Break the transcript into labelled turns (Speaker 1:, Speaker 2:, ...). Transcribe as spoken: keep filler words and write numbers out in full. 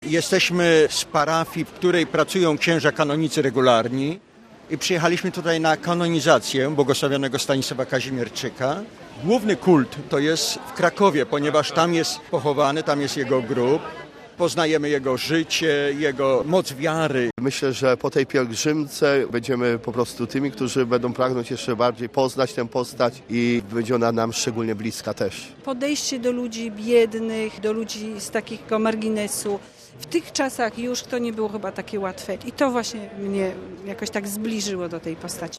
Speaker 1: Jesteśmy z parafii, w której pracują księża kanonicy regularni i przyjechaliśmy tutaj na kanonizację błogosławionego Stanisława Kazimierczyka. Główny kult to jest w Krakowie, ponieważ tam jest pochowany, tam jest jego grób. Poznajemy jego życie, jego moc wiary.
Speaker 2: Myślę, że po tej pielgrzymce będziemy po prostu tymi, którzy będą pragnąć jeszcze bardziej poznać tę postać i będzie ona nam szczególnie bliska też.
Speaker 3: Podejście do ludzi biednych, do ludzi z takiego marginesu. W tych czasach już to nie było chyba takie łatwe i to właśnie mnie jakoś tak zbliżyło do tej postaci.